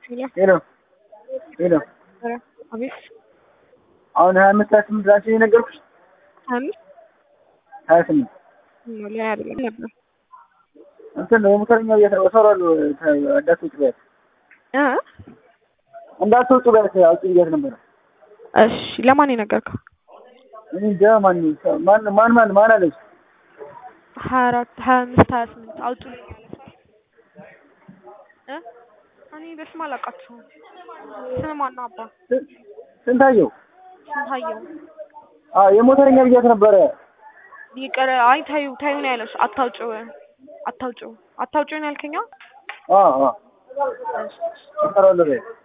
Hello. Hello. Hello. አቤት አሁን 25 ራሴ ነገርኩሽ። 28 ነው ላይ አይደለም ነበር እንትን ነው ሙተኛው እየተወሰራሉ እንዳትወጪ በት እ እንዳትወጪ በት አውጪ እያለ ነበር። እሺ ለማን የነገርከው? እኔ እንጃ ማን አለች? 24 25 28 አውጡልኝ አለ እኔ በስመ አላውቃቸውም። ስም ማን ነው አባ? ስንታየው የሞተረኛ ብያት ነበረ። ይቀር አይ ታዩ ነው ያለሽ። አታውጪው ነው ያልከኝ? እሰራለሁ።